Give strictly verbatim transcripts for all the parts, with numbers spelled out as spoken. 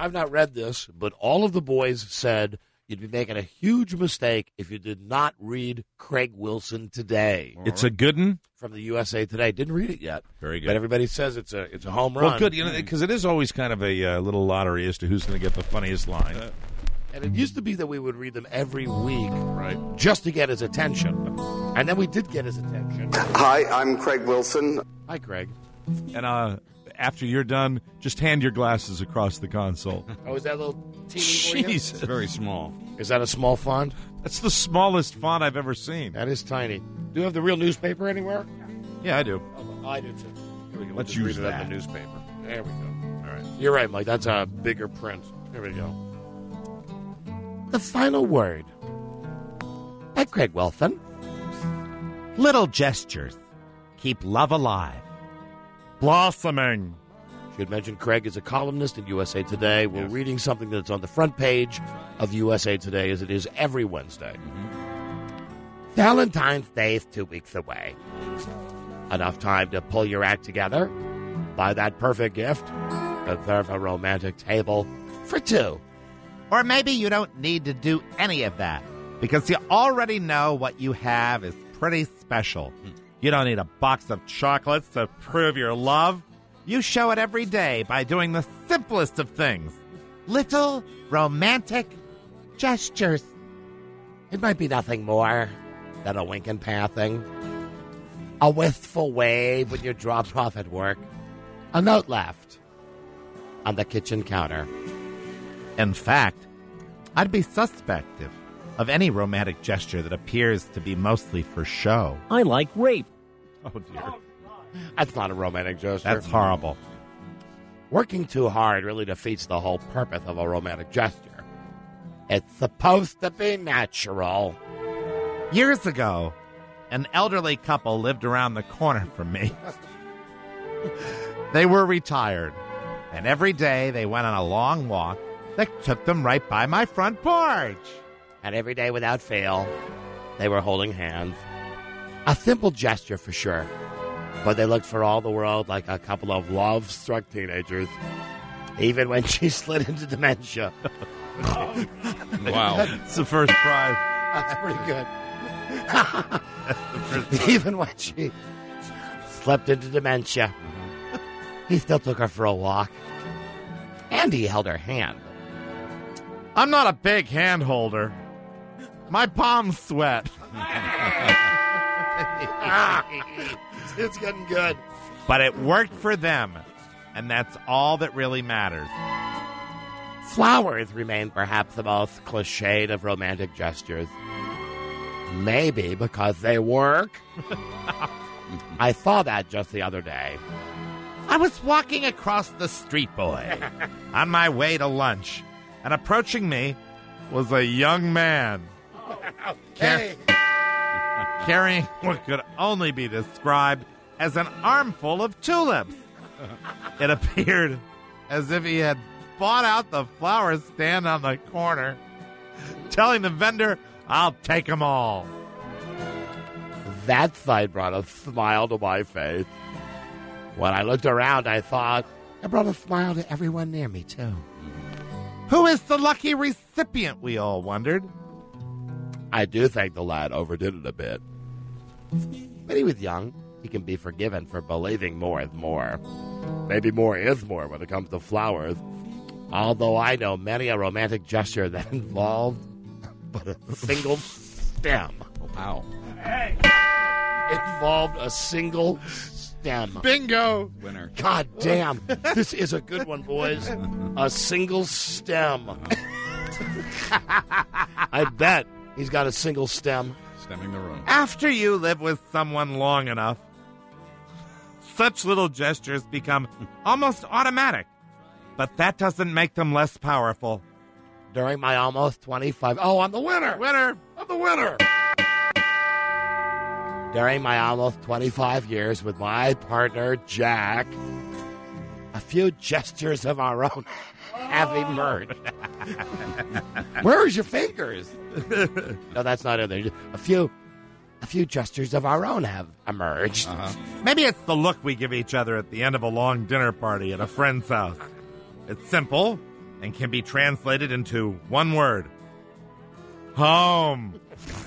I've not read this, but all of the boys said you'd be making a huge mistake if you did not read Craig Wilson Today. It's a good one? From the U S A Today. Didn't read it yet. Very good. But everybody says it's a it's a home run. Well, good, you know, because it is always kind of a uh, little lottery as to who's going to get the funniest line. Uh, and it used to be that we would read them every week, right, just to get his attention. And then we did get his attention. Hi, I'm Craig Wilson. Hi, Craig. And uh, after you're done, just hand your glasses across the console. Oh, is that a little teeny for you? Jesus. It's very small. Is that a small font? That's the smallest font I've ever seen. That is tiny. Do you have the real newspaper anywhere? Yeah, I do. Oh, I do, too. Here we go. Let's we'll use read it that. on the newspaper. There we go. All right. You're right, Mike. That's a bigger print. Here we go. The final word. By Craig Wilson. Little gestures keep love alive. Blossoming. Should mention Craig is a columnist in U S A Today. We're yes. reading something that's on the front page of U S A Today, as it is every Wednesday. Mm-hmm. Valentine's Day is two weeks away. Enough time to pull your act together, buy that perfect gift, reserve a romantic table for two. Or maybe you don't need to do any of that, because you already know what you have is pretty special. You don't need a box of chocolates to prove your love. You show it every day by doing the simplest of things. Little romantic gestures. It might be nothing more than a wink and pathing, a wistful wave when you're dropped off at work, a note left on the kitchen counter. In fact, I'd be suspect of any romantic gesture that appears to be mostly for show. I like rape. Oh, dear. That's not a romantic gesture. That's horrible. Working too hard really defeats the whole purpose of a romantic gesture. It's supposed to be natural. Years ago, an elderly couple lived around the corner from me. They were retired, and every day they went on a long walk that took them right by my front porch. And every day without fail, they were holding hands. A simple gesture for sure, but they looked for all the world like a couple of love-struck teenagers, even when she slid into dementia. Wow. It's the first prize. That's pretty good. Even when she slipped into dementia, he still took her for a walk, and he held her hand. I'm not a big hand holder. My palms sweat. It's getting good. But it worked for them, and that's all that really matters. Flowers remain perhaps the most cliched of romantic gestures. Maybe because they work. I saw that just the other day. I was walking across the street, boy, on my way to lunch, and approaching me was a young man. Hey. Car- carrying what could only be described as an armful of tulips. It appeared as if he had bought out the flower stand on the corner, telling the vendor, I'll take them all. That sight brought a smile to my face. When I looked around, I thought, it brought a smile to everyone near me, too. Who is the lucky recipient, we all wondered. I do think the lad overdid it a bit. But he was young. He can be forgiven for believing more is more. Maybe more is more when it comes to flowers. Although I know many a romantic gesture that involved but a single stem. Wow. Hey. Involved a single stem. Bingo! Winner. God damn. This is a good one, boys. A single stem. I bet he's got a single stem. Stemming the room. After you live with someone long enough, such little gestures become almost automatic. But that doesn't make them less powerful. During my almost twenty-five... Oh, I'm the winner! Winner! I'm the winner! During my almost twenty-five years with my partner, Jack, a few gestures of our own have emerged. Where's your fingers? No, that's not in there. A few... A few gestures of our own have emerged. Uh-huh. Maybe it's the look we give each other at the end of a long dinner party at a friend's house. It's simple and can be translated into one word. Home.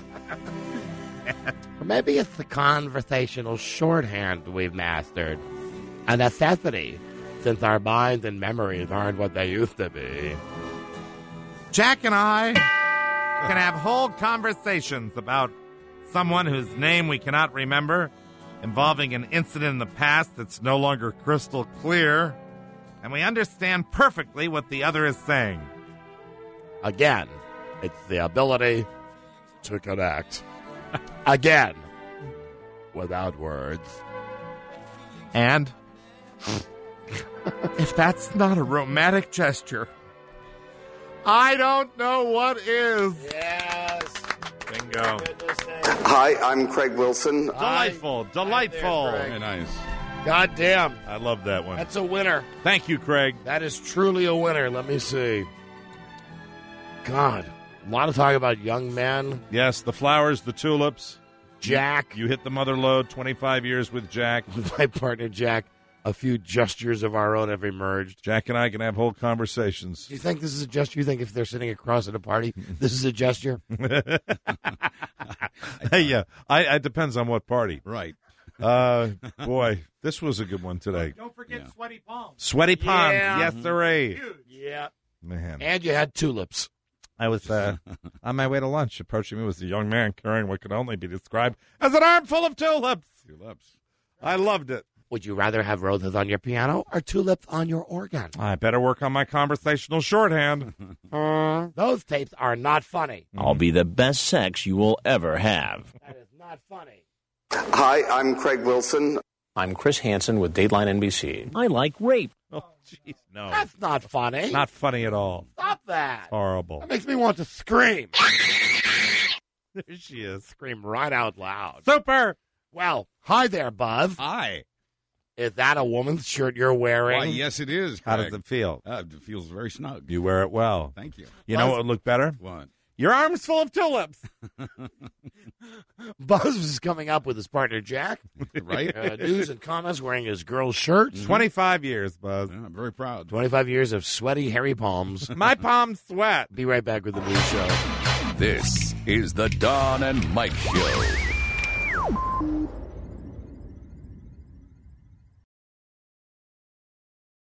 Or maybe it's the conversational shorthand we've mastered. A necessity, since our minds and memories aren't what they used to be. Jack and I can have whole conversations about someone whose name we cannot remember, involving an incident in the past that's no longer crystal clear, and we understand perfectly what the other is saying. Again, it's the ability to connect. Again, without words. And if that's not a romantic gesture, I don't know what is. Yes. Bingo. Hi, I'm Craig Wilson. Delightful, delightful. Craig. Very nice. God damn. I love that one. That's a winner. Thank you, Craig. That is truly a winner. Let me see. God. A lot of talk about young men. Yes, the flowers, the tulips. Jack. You hit the mother lode, twenty-five years with Jack. My partner, Jack. A few gestures of our own have emerged. Jack and I can have whole conversations. Do you think this is a gesture? You think if they're sitting across at a party, this is a gesture? Hey, yeah, I, it depends on what party. Right. Uh, boy, this was a good one today. Don't forget Yeah. sweaty palms. Sweaty palms, Yeah. yes, sirree. Yeah. Man, And you had tulips. I was uh, on my way to lunch. Approaching me was a young man carrying what could only be described as an armful of tulips. Tulips. I loved it. Would you rather have roses on your piano or tulips on your organ? I better work on my conversational shorthand. Uh, those tapes are not funny. I'll be the best sex you will ever have. That is not funny. Hi, I'm Craig Wilson. I'm Chris Hansen with Dateline N B C. I like rape. Oh, jeez, no. That's not funny. Not funny at all. Stop that. Horrible. That makes me want to scream. There she is. Scream right out loud. Super. Well, hi there, Buzz. Hi. Is that a woman's shirt you're wearing? Why, yes, it is. How Craig. does it feel? Uh, it feels very snug. You wear it well. Thank you. You know what would look better? What? Your arm's full of tulips. Buzz was coming up with his partner, Jack. Right? Uh, news and comments wearing his girl's shirt. twenty-five years, Buzz. Yeah, I'm very proud. twenty-five years of sweaty, hairy palms. My palms sweat. Be right back with the news show. This is the Don and Mike Show.